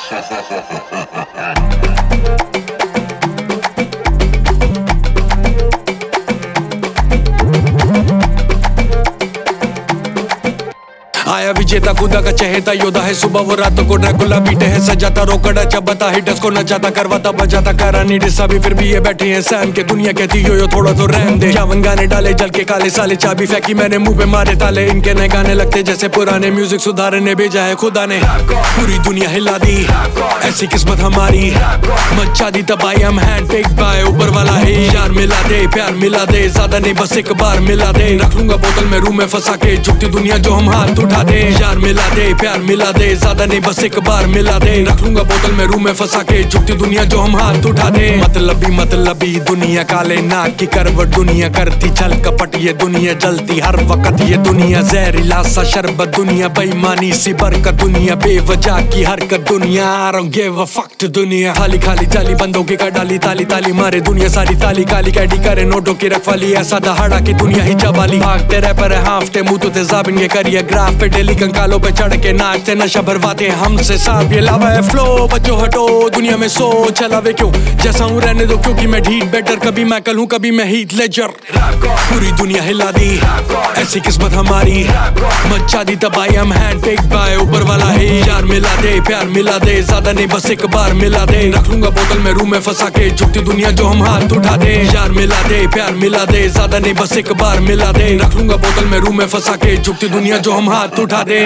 आया विजेता खुदा का चहेता योद्धा है, सुबह वो रातों को ड्रैकुला बीटे है, सजाता रोकड़ा चबाता हिटर्स को नचाता करवाता बजाता करा नीडिसा भी फिर भी ये बैठे हैं सैम के। दुनिया कहती यो थोड़ा तो रहम दे, 51 गाने डाले जल के काले साले, चाबी फेंकी मैंने मुंह पे मारे ताले। इनके नए गाने लगते जैसे पुराने, म्यूजिक सुधारने भेजा है खुदा ने, पूरी दुनिया हिला दी ऐसी किस्मत हमारी, मचा दी तबाही हम हैंड पिक बाय ऊपर वाला है। यार मिला दे प्यार मिला दे, ज्यादा नहीं बस एक बार मिला दे, रख लूंगा बोतल में रूम में फंसा के, झुकती दुनिया जो हम हाथ उठा दे। यार मिला दे प्यार मिला दे, ज्यादा नहीं बस एक बार मिला दे, रख लूंगा बोतल में रूम में फंसा के, झुकती दुनिया जो हम हाथ उठा दे। मतलबी दुनिया, काले नाक की करवट दुनिया, करती छल कपट ये दुनिया, जलती हर वक्त ये दुनिया, जहरीला सा शरबत दुनिया, बेईमानी सी बरकत दुनिया, बेवजह की हरकत दुनिया, I don't give a fuck to दुनिया। खाली खाली जाली बंदों की का डाली, ताली ताली मारे दुनिया सारी, ताली काली कैडी करे नोटों की रखवाली, ऐसा दहाड़ा की दुनिया ही चबाली, भागते रैपर है हाफते मुंह तो तेजाबिन ये करिए ग्राफ पे डेली कंकालों पे चढ़ के नाचते, नशा भरवाते हमसे साहब, ये लावा है फ्लो। बच्चों हटो दुनिया में सो चलावे क्यों, जैसा हूँ रहने दो क्योंकि मैं ढीठ बेटर, कभी मैं कल हूँ कभी मैं हीथ लेजर, पूरी दुनिया हिला दी ऐसी किस्मत हमारी, मचा दी तबाही हम हैंड पिक बाय ऊपर वाला है। यार मिला दे प्यार मिला दे, ज्यादा नहीं बस एक बार मिला दे, रख लूंगा बोतल में रूम में फंसा के, झुकती दुनिया जो हम हाथ उठा दे। यार मिला दे प्यार मिला दे, ज्यादा नहीं बस एक बार मिला दे, रख लूंगा बोतल में रूम में फंसा के, झुकती दुनिया जो हम हाथ उठा दे।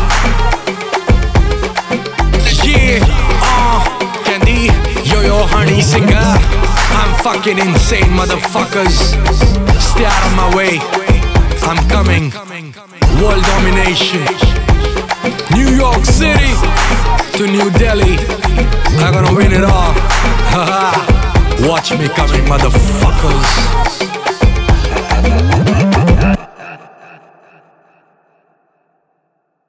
Candy, yo honey singer, I'm fucking insane motherfuckers, stay out of my way, I'm coming, world domination, New York City to New Delhi, I'm gonna win it all, haha, watch me coming motherfuckers.